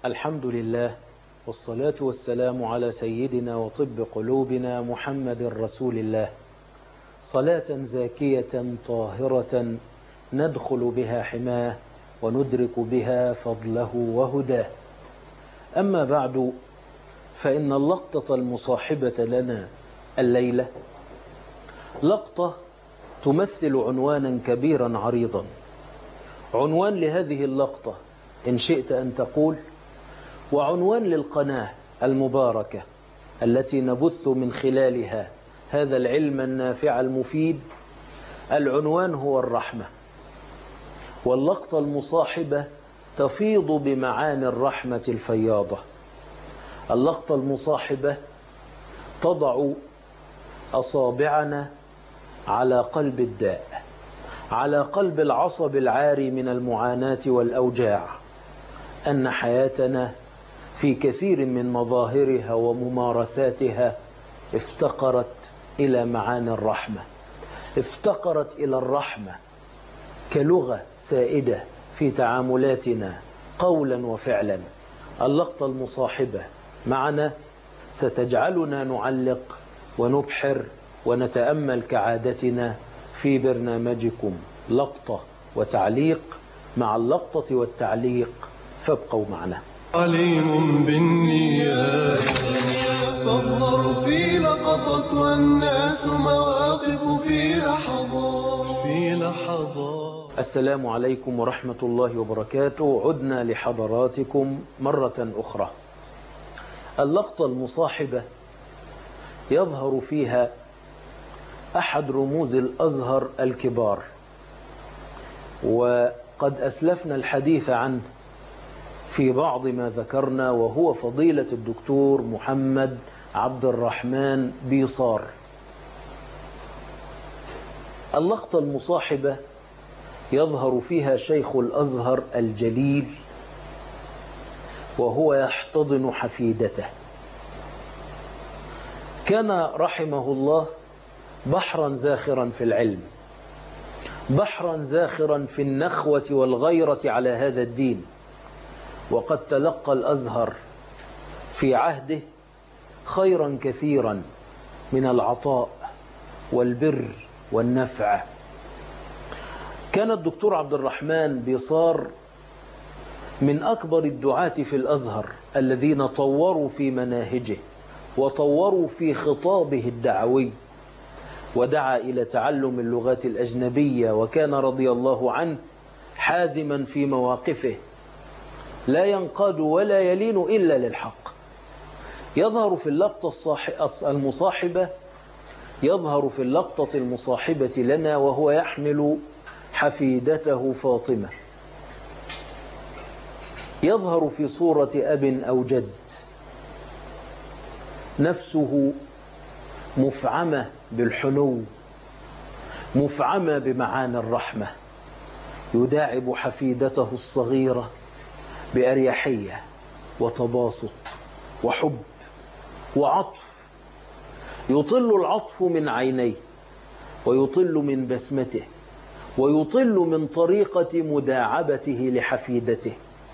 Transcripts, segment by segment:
الحمد لله، والصلاة والسلام على سيدنا وطب قلوبنا محمد رسول الله، صلاة زاكية طاهرة ندخل بها حماه وندرك بها فضله وهداه. أما بعد، فإن اللقطة المصاحبة لنا الليلة لقطة تمثل عنوانا كبيرا عريضا. عنوان لهذه اللقطة إن شئت أن تقول، وعنوان للقناة المباركة التي نبث من خلالها هذا العلم النافع المفيد. العنوان هو الرحمة، واللقطة المصاحبة تفيض بمعاني الرحمة الفياضة. اللقطة المصاحبة تضع أصابعنا على قلب الداء، على قلب العصب العاري من المعاناة والأوجاع، أن حياتنا في كثير من مظاهرها وممارساتها افتقرت إلى معاني الرحمة، افتقرت إلى الرحمة كلغة سائدة في تعاملاتنا قولا وفعلا. اللقطة المصاحبة معنا ستجعلنا نعلق ونبحر ونتأمل كعادتنا في برنامجكم لقطة وتعليق، مع اللقطة والتعليق فابقوا معنا. عليم بالنيات تظهر في لقطة والناس مواقف في لحظات. السلام عليكم ورحمة الله وبركاته. عدنا لحضراتكم مرة أخرى. اللقطة المصاحبة يظهر فيها أحد رموز الأزهر الكبار، وقد أسلفنا الحديث عنه في بعض ما ذكرنا، وهو فضيلة الدكتور محمد عبد الرحمن بيصار. اللقطة المصاحبة يظهر فيها شيخ الأزهر الجليل وهو يحتضن حفيدته. كان رحمه الله بحرا زاخرا في العلم، بحرا زاخرا في النخوة والغيرة على هذا الدين، وقد تلقى الأزهر في عهده خيرا كثيرا من العطاء والبر والنفع. كان الدكتور عبد الرحمن بيصار من أكبر الدعاة في الأزهر الذين طوروا في مناهجه وطوروا في خطابه الدعوي، ودعا إلى تعلم اللغات الأجنبية، وكان رضي الله عنه حازما في مواقفه، لا ينقاد ولا يلين إلا للحق. يظهر في اللقطة المصاحبة يظهر في اللقطة المصاحبة لنا وهو يحمل حفيدته فاطمة، يظهر في صورة أب أو جد، نفسه مفعمة بالحنو، مفعمة بمعاني الرحمة، يداعب حفيدته الصغيرة بأريحية وتباسط وحب وعطف. يطل العطف من عينيه، ويطل من بسمته، ويطل من طريقة مداعبته لحفيدته.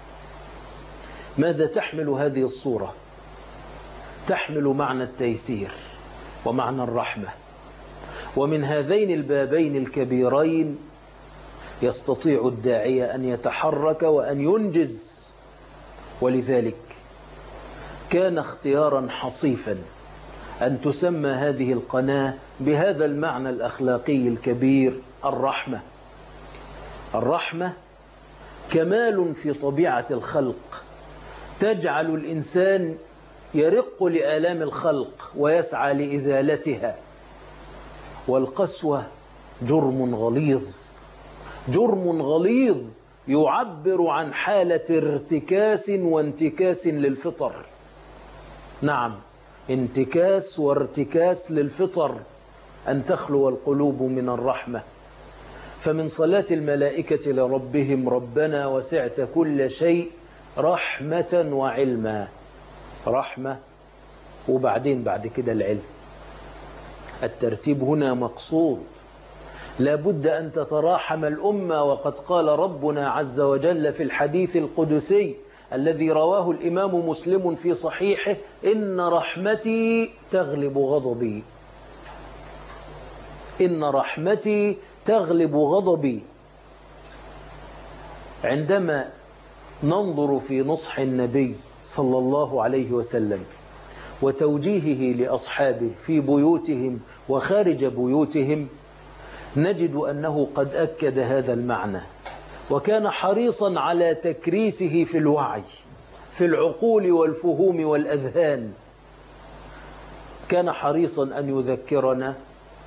ماذا تحمل هذه الصورة؟ تحمل معنى التيسير ومعنى الرحمة، ومن هذين البابين الكبيرين يستطيع الداعية أن يتحرك وأن ينجز. ولذلك كان اختيارا حصيفا أن تسمى هذه القناة بهذا المعنى الأخلاقي الكبير، الرحمة. الرحمة كمال في طبيعة الخلق، تجعل الإنسان يرق لآلام الخلق ويسعى لإزالتها. والقسوة جرم غليظ، جرم غليظ يعبر عن حالة ارتكاس وانتكاس للفطر. نعم، انتكاس وارتكاس للفطر، أن تخلو القلوب من الرحمة. فمن صلاة الملائكة لربهم: ربنا وسعت كل شيء رحمة وعلما. رحمة، وبعدين بعد كده العلم. الترتيب هنا مقصود، لا بد أن تتراحم الأمة. وقد قال ربنا عز وجل في الحديث القدسي: الذي رواه الإمام مسلم في صحيحه: إن رحمتي تغلب غضبي، إن رحمتي تغلب غضبي. عندما ننظر في نصح النبي صلى الله عليه وسلم وتوجيهه لأصحابه في بيوتهم وخارج بيوتهم، نجد أنه قد أكد هذا المعنى، وكان حريصا على تكريسه في الوعي، في العقول والفهوم والأذهان. كان حريصا أن يذكرنا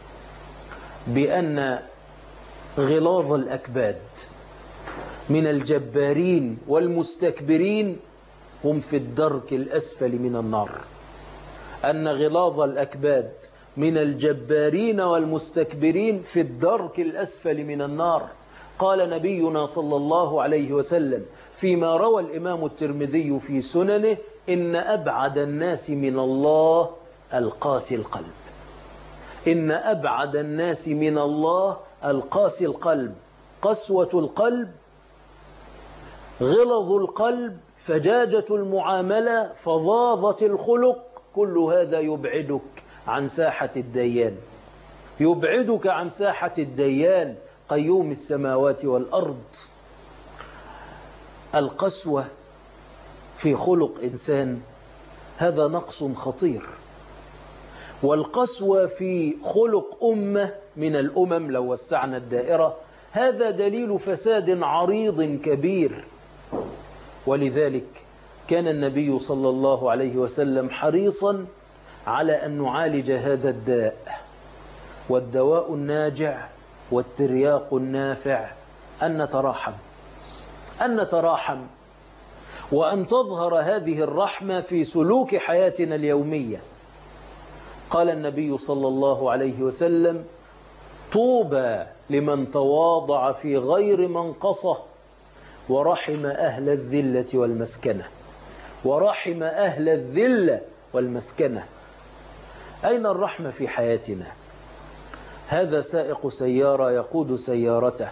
بأن غلاظ الأكباد من الجبارين والمستكبرين هم في الدرك الأسفل من النار، أن غلاظ الأكباد من الجبارين والمستكبرين في الدرك الأسفل من النار. قال نبينا صلى الله عليه وسلم فيما روى الإمام الترمذي في سننه: إن أبعد الناس من الله القاسي القلب، إن أبعد الناس من الله القاسي القلب. قسوة القلب، غلظ القلب، فجاجة المعاملة، فظاظة الخلق، كل هذا يبعدك عن ساحة الديان، يبعدك عن ساحة الديان قيوم السماوات والأرض. القسوة في خلق إنسان هذا نقص خطير، والقسوة في خلق أمة من الأمم لو وسعنا الدائرة هذا دليل فساد عريض كبير. ولذلك كان النبي صلى الله عليه وسلم حريصا على أن نعالج هذا الداء، والدواء الناجع والترياق النافع أن نتراحم، أن نتراحم، وأن تظهر هذه الرحمة في سلوك حياتنا اليومية. قال النبي صلى الله عليه وسلم: طوبى لمن تواضع في غير منقصة ورحم أهل الذلة والمسكنة، ورحم أهل الذلة والمسكنة. أين الرحمة في حياتنا؟ هذا سائق سيارة يقود سيارته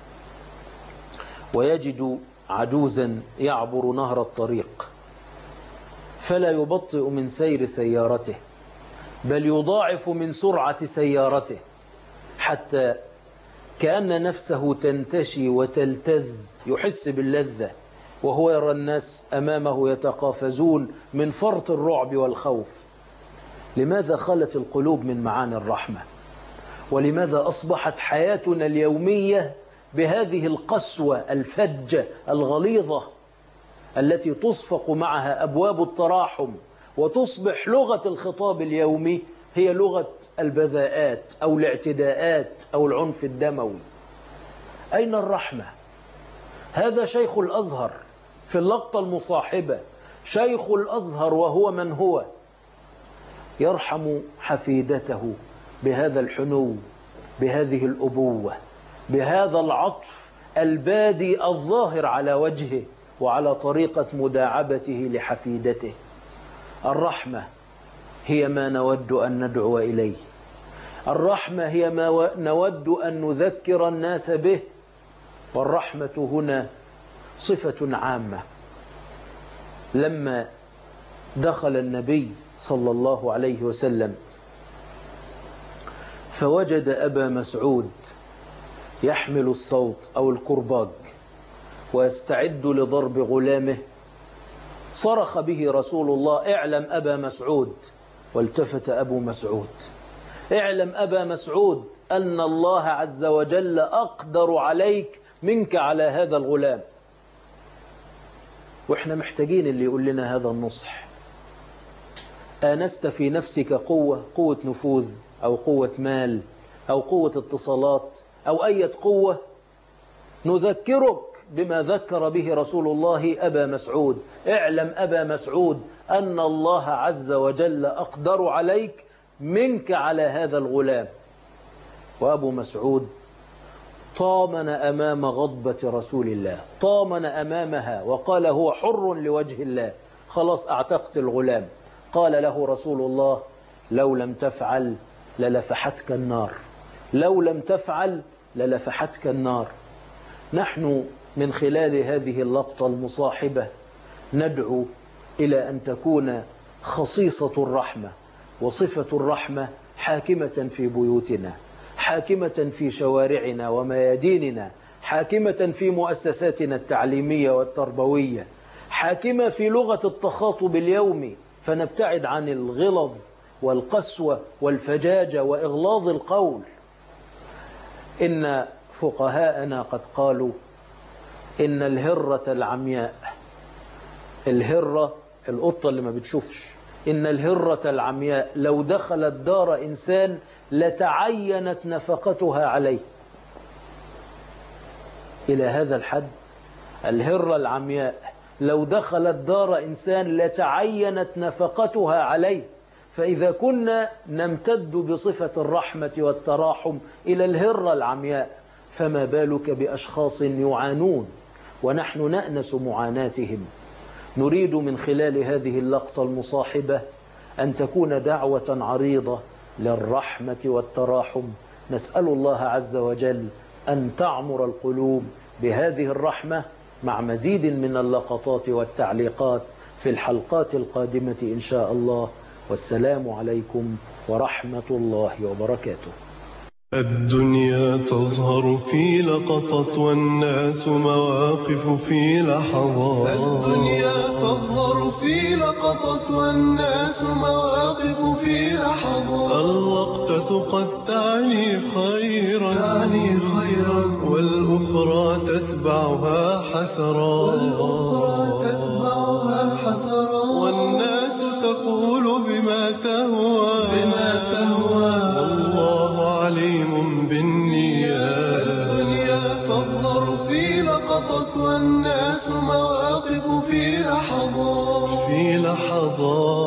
ويجد عجوزا يعبر نهر الطريق، فلا يبطئ من سير سيارته، بل يضاعف من سرعة سيارته، حتى كأن نفسه تنتشي وتلتز، يحس باللذة وهو يرى الناس أمامه يتقافزون من فرط الرعب والخوف. لماذا خلت القلوب من معاني الرحمة؟ ولماذا أصبحت حياتنا اليومية بهذه القسوة الفجة الغليظة التي تصفق معها أبواب التراحم، وتصبح لغة الخطاب اليومي هي لغة البذاءات أو الاعتداءات أو العنف الدموي؟ أين الرحمة؟ هذا شيخ الأزهر في اللقطة المصاحبة، شيخ الأزهر وهو من هو، يرحم حفيدته بهذا الحنو، بهذه الأبوة، بهذا العطف البادي الظاهر على وجهه وعلى طريقة مداعبته لحفيدته. الرحمة هي ما نود أن ندعو إليه، الرحمة هي ما نود أن نذكر الناس به، والرحمة هنا صفة عامة. لما دخل النبي صلى الله عليه وسلم فوجد أبا مسعود يحمل الصوت أو الكرباج ويستعد لضرب غلامه، صرخ به رسول الله: اعلم أبا مسعود. والتفت أبو مسعود: اعلم أبا مسعود أن الله عز وجل أقدر عليك منك على هذا الغلام. وإحنا محتاجين اللي يقول لنا هذا النصح. آنست في نفسك قوة نفوذ أو قوة مال أو قوة اتصالات أو أي قوة، نذكرك بما ذكر به رسول الله أبا مسعود: اعلم أبا مسعود أن الله عز وجل أقدر عليك منك على هذا الغلام. وأبو مسعود طامن أمام غضبة رسول الله، طامن أمامها وقال: هو حر لوجه الله، خلاص أعتقت الغلام. قال له رسول الله: لو لم تفعل للفحتك النار، لو لم تفعل للفحتك النار. نحن من خلال هذه اللقطة المصاحبة ندعو إلى أن تكون خصيصة الرحمة وصفة الرحمة حاكمة في بيوتنا، حاكمة في شوارعنا ومياديننا، حاكمة في مؤسساتنا التعليمية والتربوية، حاكمة في لغة التخاطب اليومي، فنبتعد عن الغلظ والقسوة والفجاجة وإغلاظ القول. إن فقهاءنا قد قالوا إن الهرة العمياء، الهرة القطة اللي ما بتشوفش، إن الهرة العمياء لو دخلت دار إنسان لتعينت نفقتها عليه. إلى هذا الحد الهرة العمياء لو دخلت دار إنسان لتعينت نفقتها عليه. فإذا كنا نمتد بصفة الرحمة والتراحم إلى الهرة العمياء، فما بالك بأشخاص يعانون ونحن نأنس معاناتهم. نريد من خلال هذه اللقطة المصاحبة أن تكون دعوة عريضة للرحمة والتراحم. نسأل الله عز وجل أن تعمر القلوب بهذه الرحمة، مع مزيد من اللقطات والتعليقات في الحلقات القادمة إن شاء الله. والسلام عليكم ورحمة الله وبركاته. الدنيا تظهر في لقطة والناس مواقف في لحظات. الدنيا تظهر في لقطة والناس مواقف في لحظات. اللقطة قد تعني خيرا والأخرى تتبعها حسرات. والناس تقول بما تهوى والله عليم بالنيات. الدنيا تظهر في لقطة والناس مواقف في لحظات.